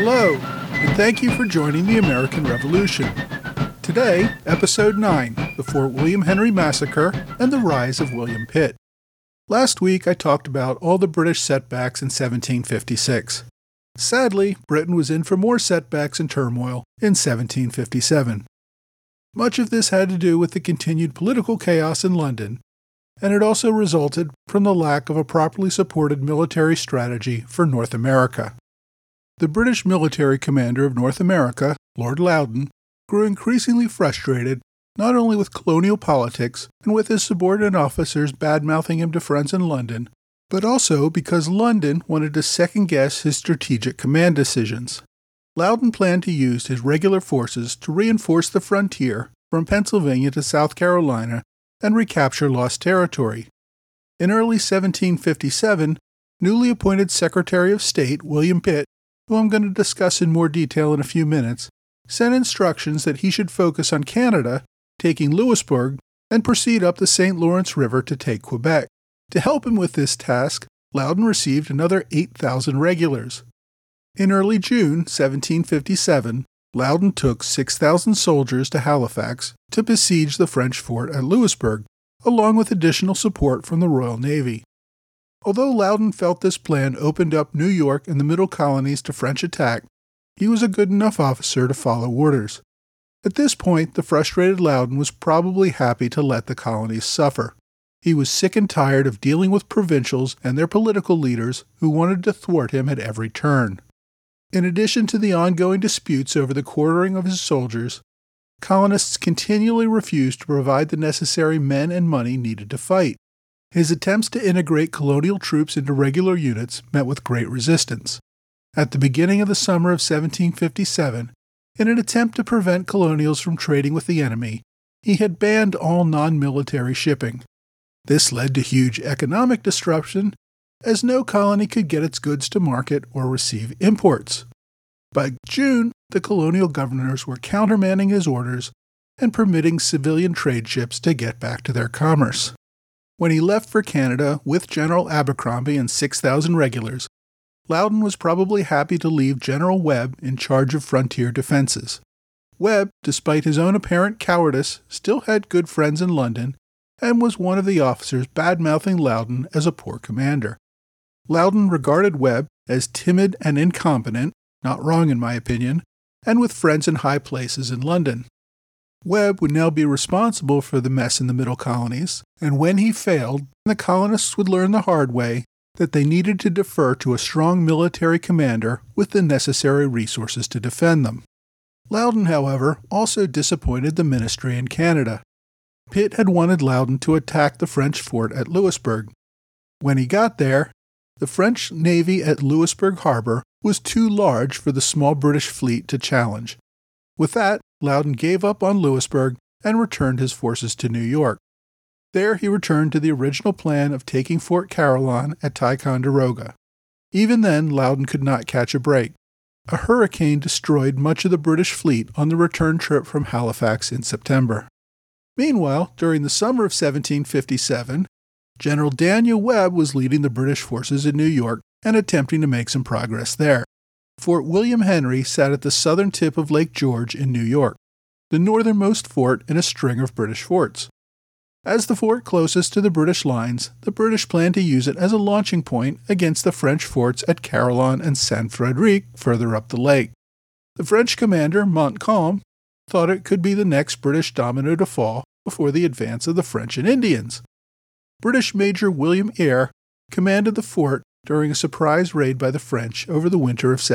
Hello, and thank you for joining the American Revolution. Today, Episode 9, the Fort William Henry Massacre and the Rise of William Pitt. Last week I talked about all the British setbacks in 1756. Sadly, Britain was in for more setbacks and turmoil in 1757. Much of this had to do with the continued political chaos in London, and it also resulted from the lack of a properly supported military strategy for North America. The British military commander of North America, Lord Loudon, grew increasingly frustrated not only with colonial politics and with his subordinate officers bad-mouthing him to friends in London, but also because London wanted to second-guess his strategic command decisions. Loudon planned to use his regular forces to reinforce the frontier from Pennsylvania to South Carolina and recapture lost territory. In early 1757, newly appointed Secretary of State William Pitt, who I'm going to discuss in more detail in a few minutes, sent instructions that he should focus on Canada, taking Louisbourg, and proceed up the St. Lawrence River to take Quebec. To help him with this task, Loudon received another 8,000 regulars. In early June 1757, Loudon took 6,000 soldiers to Halifax to besiege the French fort at Louisbourg, along with additional support from the Royal Navy. Although Loudon felt this plan opened up New York and the Middle Colonies to French attack, he was a good enough officer to follow orders. At this point, the frustrated Loudon was probably happy to let the colonies suffer. He was sick and tired of dealing with provincials and their political leaders who wanted to thwart him at every turn. In addition to the ongoing disputes over the quartering of his soldiers, colonists continually refused to provide the necessary men and money needed to fight. His attempts to integrate colonial troops into regular units met with great resistance. At the beginning of the summer of 1757, in an attempt to prevent colonials from trading with the enemy, he had banned all non-military shipping. This led to huge economic disruption, as no colony could get its goods to market or receive imports. By June, the colonial governors were countermanding his orders and permitting civilian trade ships to get back to their commerce. When he left for Canada with General Abercrombie and 6,000 regulars, Loudon was probably happy to leave General Webb in charge of frontier defenses. Webb, despite his own apparent cowardice, still had good friends in London and was one of the officers bad-mouthing Loudon as a poor commander. Loudon regarded Webb as timid and incompetent, not wrong in my opinion, and with friends in high places in London. Webb would now be responsible for the mess in the Middle Colonies, and when he failed, the colonists would learn the hard way that they needed to defer to a strong military commander with the necessary resources to defend them. Loudon, however, also disappointed the ministry in Canada. Pitt had wanted Loudon to attack the French fort at Louisbourg. When he got there, the French navy at Louisbourg harbor was too large for the small British fleet to challenge. With that, Loudon gave up on Louisbourg and returned his forces to New York. There he returned to the original plan of taking Fort Carillon at Ticonderoga. Even then, Loudon could not catch a break. A hurricane destroyed much of the British fleet on the return trip from Halifax in September. Meanwhile, during the summer of 1757, General Daniel Webb was leading the British forces in New York and attempting to make some progress there. Fort William Henry sat at the southern tip of Lake George in New York, the northernmost fort in a string of British forts. As the fort closest to the British lines, the British planned to use it as a launching point against the French forts at Carillon and Saint-Frédéric further up the lake. The French commander, Montcalm, thought it could be the next British domino to fall before the advance of the French and Indians. British Major William Eyre commanded the fort during a surprise raid by the French over the winter of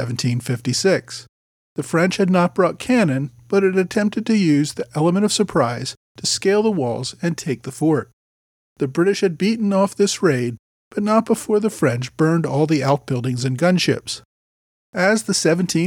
1756. The French had not brought cannon, but had attempted to use the element of surprise to scale the walls and take the fort. The British had beaten off this raid, but not before the French burned all the outbuildings and gunships. As the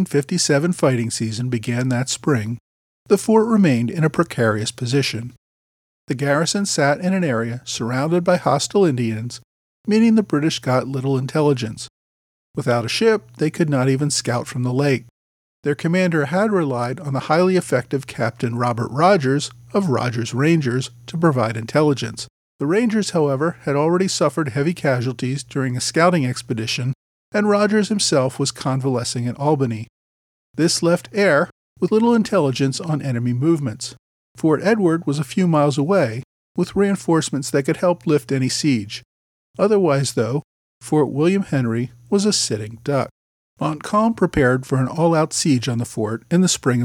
1757 fighting season began that spring, the fort remained in a precarious position. The garrison sat in an area surrounded by hostile Indians, meaning the British got little intelligence. Without a ship, they could not even scout from the lake. Their commander had relied on the highly effective Captain Robert Rogers of Rogers Rangers to provide intelligence. The Rangers, however, had already suffered heavy casualties during a scouting expedition, and Rogers himself was convalescing in Albany. This left Eyre with little intelligence on enemy movements. Fort Edward was a few miles away, with reinforcements that could help lift any siege. Otherwise, though, Fort William Henry was a sitting duck. Montcalm prepared for an all-out siege on the fort in the spring of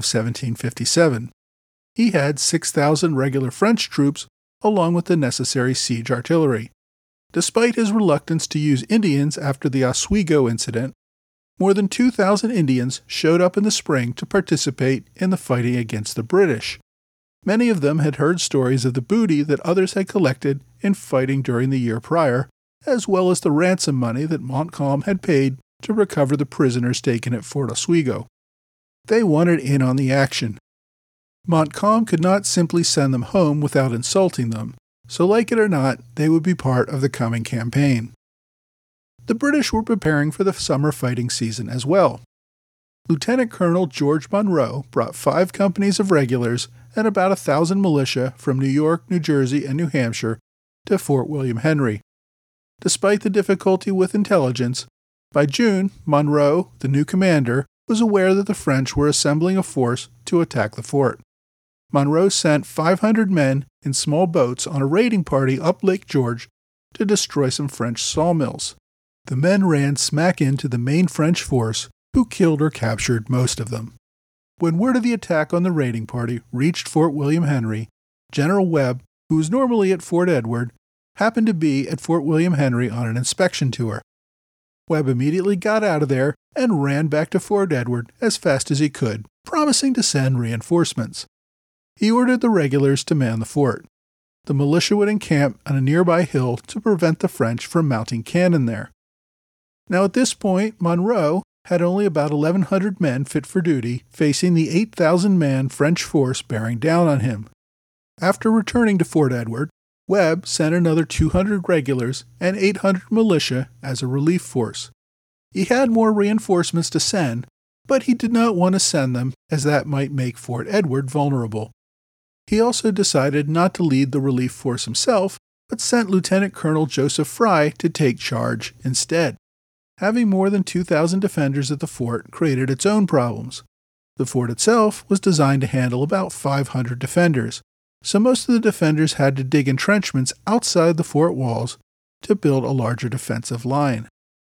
1757. He had 6,000 regular French troops along with the necessary siege artillery. Despite his reluctance to use Indians after the Oswego incident, more than 2,000 Indians showed up in the spring to participate in the fighting against the British. Many of them had heard stories of the booty that others had collected in fighting during the year prior, as well as the ransom money that Montcalm had paid to recover the prisoners taken at Fort Oswego. They wanted in on the action. Montcalm could not simply send them home without insulting them, so like it or not, they would be part of the coming campaign. The British were preparing for the summer fighting season as well. Lieutenant Colonel George Monro brought 5 companies of regulars and about 1,000 militia from New York, New Jersey, and New Hampshire to Fort William Henry. Despite the difficulty with intelligence, by June, Monro, the new commander, was aware that the French were assembling a force to attack the fort. Monro sent 500 men in small boats on a raiding party up Lake George to destroy some French sawmills. The men ran smack into the main French force, who killed or captured most of them. When word of the attack on the raiding party reached Fort William Henry, General Webb, who was normally at Fort Edward, happened to be at Fort William Henry on an inspection tour. Webb immediately got out of there and ran back to Fort Edward as fast as he could, promising to send reinforcements. He ordered the regulars to man the fort. The militia would encamp on a nearby hill to prevent the French from mounting cannon there. Now at this point, Monro had only about 1,100 men fit for duty, facing the 8,000-man French force bearing down on him. After returning to Fort Edward, Webb sent another 200 regulars and 800 militia as a relief force. He had more reinforcements to send, but he did not want to send them as that might make Fort Edward vulnerable. He also decided not to lead the relief force himself, but sent Lieutenant Colonel Joseph Fry to take charge instead. Having more than 2,000 defenders at the fort created its own problems. The fort itself was designed to handle about 500 defenders, so most of the defenders had to dig entrenchments outside the fort walls to build a larger defensive line.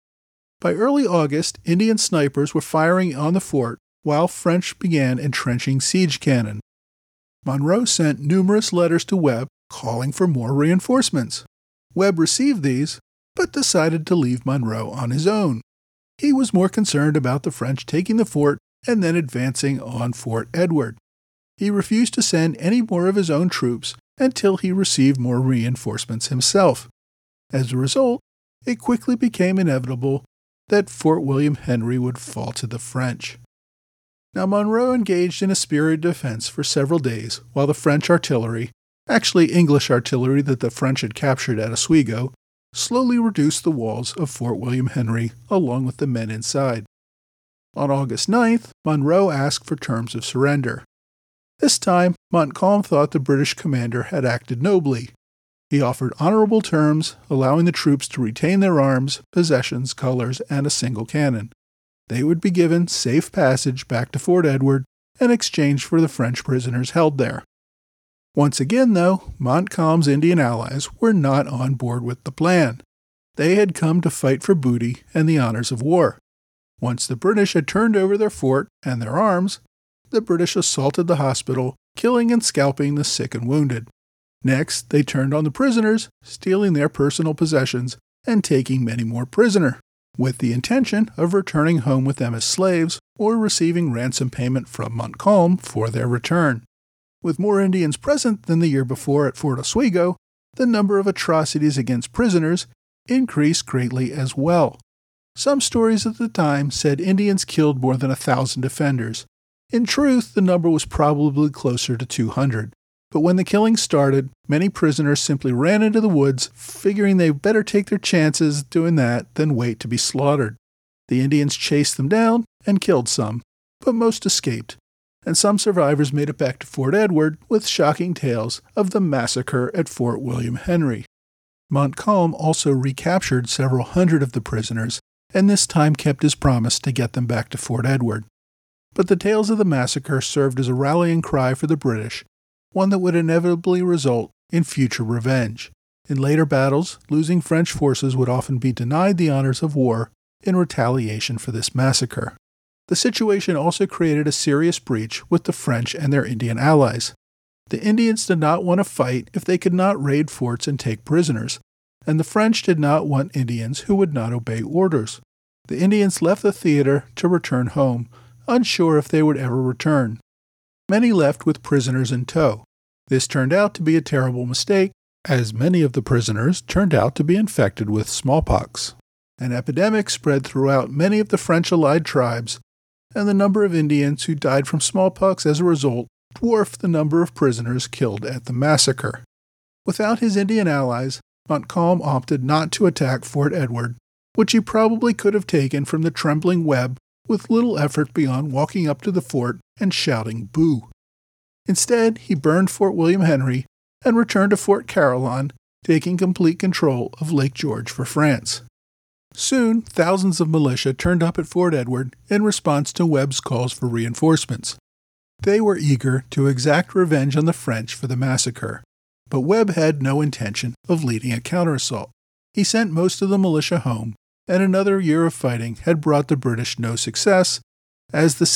By early August, Indian snipers were firing on the fort while French began entrenching siege cannon. Monro sent numerous letters to Webb calling for more reinforcements. Webb received these, but decided to leave Monro on his own. He was more concerned about the French taking the fort and then advancing on Fort Edward. He refused to send any more of his own troops until he received more reinforcements himself. As a result, it quickly became inevitable that Fort William Henry would fall to the French. Now Monro engaged in a spirited defense for several days while the French artillery, actually English artillery that the French had captured at Oswego, slowly reduced the walls of Fort William Henry along with the men inside. On August 9th, Monro asked for terms of surrender. This time, Montcalm thought the British commander had acted nobly. He offered honorable terms, allowing the troops to retain their arms, possessions, colors, and a single cannon. They would be given safe passage back to Fort Edward in exchange for the French prisoners held there. Once again, though, Montcalm's Indian allies were not on board with the plan. They had come to fight for booty and the honors of war. Once the British had turned over their fort and their arms, the British assaulted the hospital, killing and scalping the sick and wounded. Next, they turned on the prisoners, stealing their personal possessions and taking many more prisoner, with the intention of returning home with them as slaves or receiving ransom payment from Montcalm for their return. With more Indians present than the year before at Fort Oswego, the number of atrocities against prisoners increased greatly as well. Some stories at the time said Indians killed more than 1,000 defenders. In truth, the number was probably closer to 200. But when the killing started, many prisoners simply ran into the woods, figuring they'd better take their chances doing that than wait to be slaughtered. The Indians chased them down and killed some, but most escaped, and some survivors made it back to Fort Edward with shocking tales of the massacre at Fort William Henry. Montcalm also recaptured several hundred of the prisoners, and this time kept his promise to get them back to Fort Edward. but the tales of the massacre served as a rallying cry for the British, one that would inevitably result in future revenge. In later battles, losing French forces would often be denied the honors of war in retaliation for this massacre. The situation also created a serious breach with the French and their Indian allies. The Indians did not want to fight if they could not raid forts and take prisoners, and the French did not want Indians who would not obey orders. The Indians left the theater to return home, unsure if they would ever return. Many left with prisoners in tow. This turned out to be a terrible mistake, as many of the prisoners turned out to be infected with smallpox. An epidemic spread throughout many of the French-allied tribes, and the number of Indians who died from smallpox as a result dwarfed the number of prisoners killed at the massacre. Without his Indian allies, Montcalm opted not to attack Fort Edward, which he probably could have taken from the trembling Webb with little effort beyond walking up to the fort and shouting "Boo!" Instead, he burned Fort William Henry and returned to Fort Carillon, taking complete control of Lake George for France. Soon, thousands of militia turned up at Fort Edward in response to Webb's calls for reinforcements. They were eager to exact revenge on the French for the massacre, but Webb had no intention of leading a counterassault. He sent most of the militia home, and another year of fighting had brought the British no success as the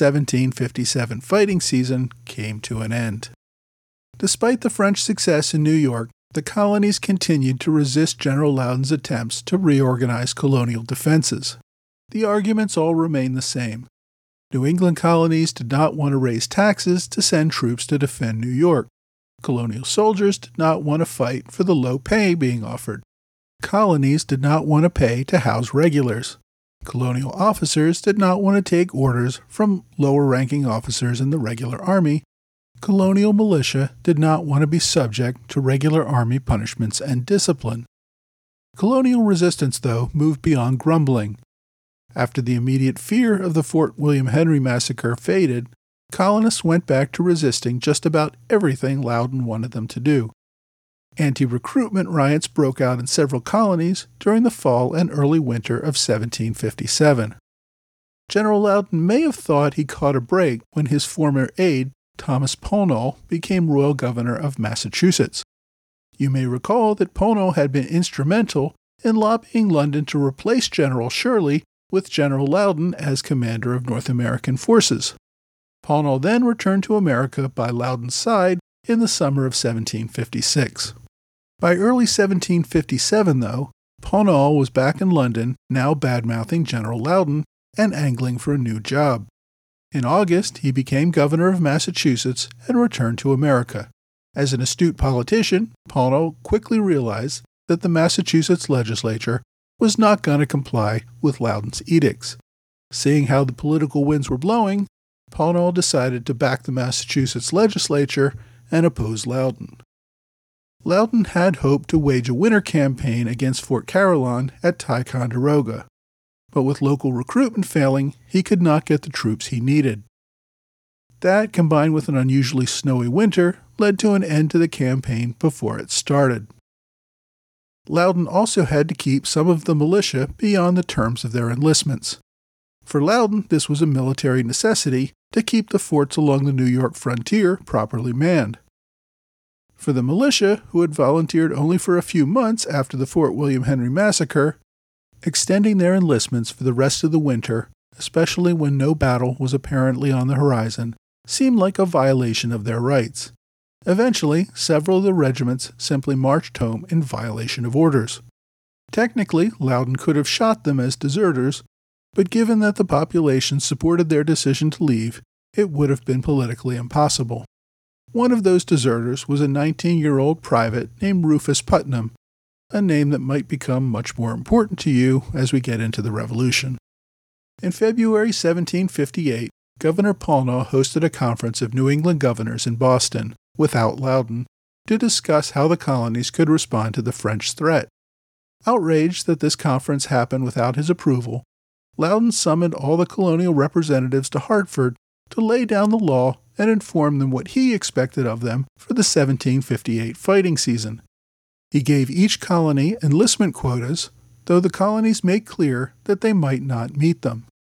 1757 fighting season came to an end. Despite the French success in New York, the colonies continued to resist General Loudon's attempts to reorganize colonial defenses. The arguments all remained the same. New England colonies did not want to raise taxes to send troops to defend New York. Colonial soldiers did not want to fight for the low pay being offered. Colonies did not want to pay to house regulars. Colonial officers did not want to take orders from lower-ranking officers in the regular army. Colonial militia did not want to be subject to regular army punishments and discipline. Colonial resistance, though, moved beyond grumbling. After the immediate fear of the Fort William Henry massacre faded, colonists went back to resisting just about everything Loudon wanted them to do. Anti-recruitment riots broke out in several colonies during the fall and early winter of 1757. General Loudon may have thought he caught a break when his former aide, Thomas Pownall, became Royal Governor of Massachusetts. You may recall that Pownall had been instrumental in lobbying London to replace General Shirley with General Loudon as commander of North American forces. Pownall then returned to America by Loudon's side in the summer of 1756. By early 1757, though, Pownall was back in London, now bad-mouthing General Loudon and angling for a new job. In August, he became governor of Massachusetts and returned to America. As an astute politician, Pownall quickly realized that the Massachusetts legislature was not going to comply with Loudon's edicts. Seeing how the political winds were blowing, Pownall decided to back the Massachusetts legislature and oppose Loudon. Loudon had hoped to wage a winter campaign against Fort Carillon at Ticonderoga, but with local recruitment failing, he could not get the troops he needed. That, combined with an unusually snowy winter, led to an end to the campaign before it started. Loudon also had to keep some of the militia beyond the terms of their enlistments. For Loudon, this was a military necessity to keep the forts along the New York frontier properly manned. For the militia, who had volunteered only for a few months after the Fort William Henry massacre, extending their enlistments for the rest of the winter, especially when no battle was apparently on the horizon, seemed like a violation of their rights. Eventually, several of the regiments simply marched home in violation of orders. Technically, Loudon could have shot them as deserters, but given that the population supported their decision to leave, it would have been politically impossible. One of those deserters was a 19-year-old private named Rufus Putnam, a name that might become much more important to you as we get into the Revolution. In February 1758, Governor Pownall hosted a conference of New England governors in Boston, without Loudon, to discuss how the colonies could respond to the French threat. Outraged that this conference happened without his approval, Loudon summoned all the colonial representatives to Hartford to lay down the law and inform them what he expected of them for the 1758 fighting season. He gave each colony enlistment quotas, though the colonies made clear that they might not meet them.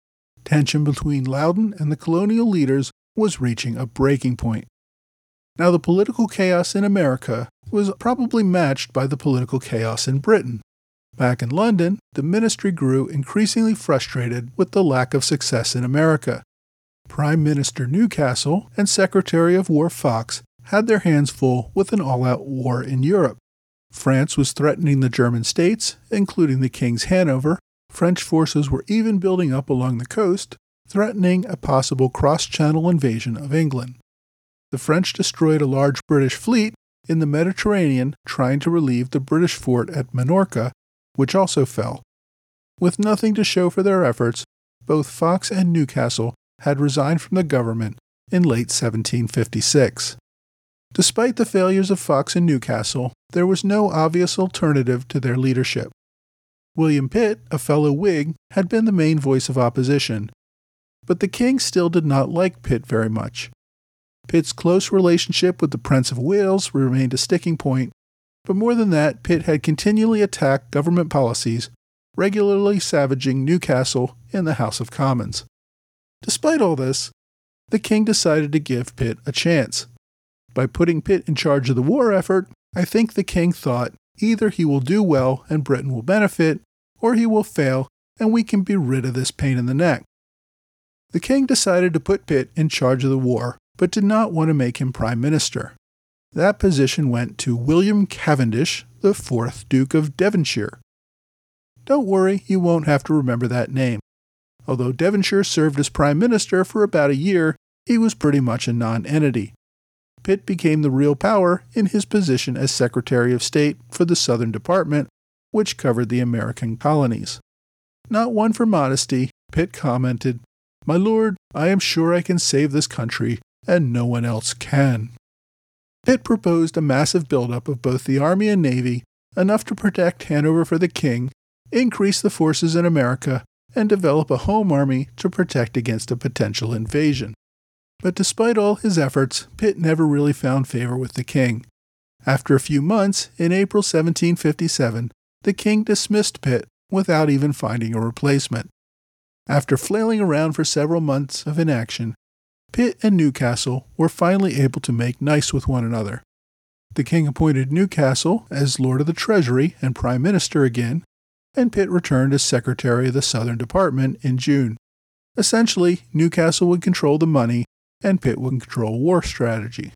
Tension between Loudoun and the colonial leaders was reaching a breaking point. Now, the political chaos in America was probably matched by the political chaos in Britain. Back in London, the ministry grew increasingly frustrated with the lack of success in America. Prime Minister Newcastle and Secretary of War Fox had their hands full with an all-out war in Europe. France was threatening the German states, including the King's Hanover. French forces were even building up along the coast, threatening a possible cross-channel invasion of England. The French destroyed a large British fleet in the Mediterranean trying to relieve the British fort at Minorca, which also fell. With nothing to show for their efforts, both Fox and Newcastle had resigned from the government in late 1756. Despite the failures of Fox and Newcastle, there was no obvious alternative to their leadership. William Pitt, a fellow Whig, had been the main voice of opposition, but the king still did not like Pitt very much. Pitt's close relationship with the Prince of Wales remained a sticking point, but more than that, Pitt had continually attacked government policies, regularly savaging Newcastle in the House of Commons. Despite all this, the king decided to give Pitt a chance. By putting Pitt in charge of the war effort, I think the king thought either he will do well and Britain will benefit, or he will fail and we can be rid of this pain in the neck. The king decided to put Pitt in charge of the war, but did not want to make him prime minister. That position went to William Cavendish, the 4th Duke of Devonshire. Don't worry, you won't have to remember that name. Although Devonshire served as prime minister for about a year, he was pretty much a non-entity. Pitt became the real power in his position as Secretary of State for the Southern Department, which covered the American colonies. Not one for modesty, Pitt commented, "My lord, I am sure I can save this country, and no one else can." Pitt proposed a massive buildup of both the Army and Navy, enough to protect Hanover for the king, increase the forces in America, and develop a home army to protect against a potential invasion. But despite all his efforts, Pitt never really found favor with the king. After a few months, in April 1757, the king dismissed Pitt without even finding a replacement. After flailing around for several months of inaction, Pitt and Newcastle were finally able to make nice with one another. The king appointed Newcastle as Lord of the Treasury and Prime Minister again, and Pitt returned as Secretary of the Southern Department in June. Essentially, Newcastle would control the money, and Pitt would control war strategy.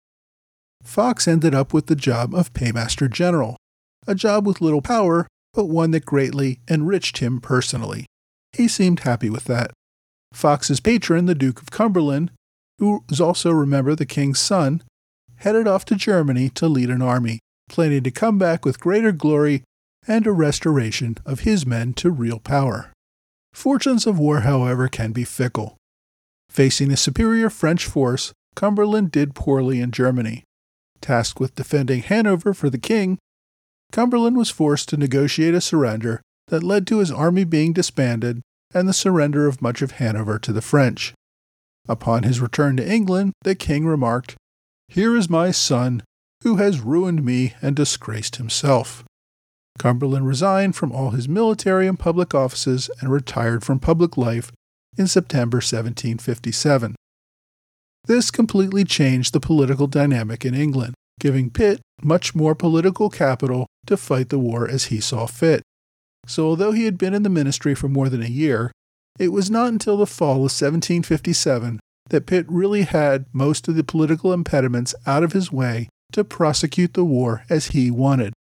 Fox ended up with the job of Paymaster General, a job with little power, but one that greatly enriched him personally. He seemed happy with that. Fox's patron, the Duke of Cumberland, who was also, remember, the king's son, headed off to Germany to lead an army, planning to come back with greater glory and a restoration of his men to real power. Fortunes of war, however, can be fickle. Facing a superior French force, Cumberland did poorly in Germany. Tasked with defending Hanover for the king, Cumberland was forced to negotiate a surrender that led to his army being disbanded and the surrender of much of Hanover to the French. Upon his return to England, the king remarked, "Here is my son, who has ruined me and disgraced himself." Cumberland resigned from all his military and public offices and retired from public life in September 1757. This completely changed the political dynamic in England, giving Pitt much more political capital to fight the war as he saw fit. So although he had been in the ministry for more than a year, it was not until the fall of 1757 that Pitt really had most of the political impediments out of his way to prosecute the war as he wanted.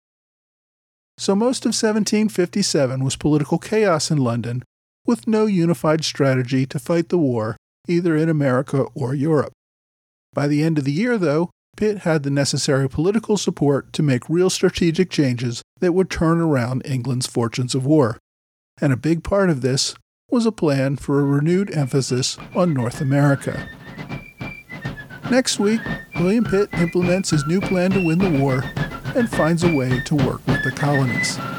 So most of 1757 was political chaos in London, with no unified strategy to fight the war, either in America or Europe. By the end of the year, though, Pitt had the necessary political support to make real strategic changes that would turn around England's fortunes of war. And a big part of this was a plan for a renewed emphasis on North America. Next week, William Pitt implements his new plan to win the war and finds a way to work with the colonies.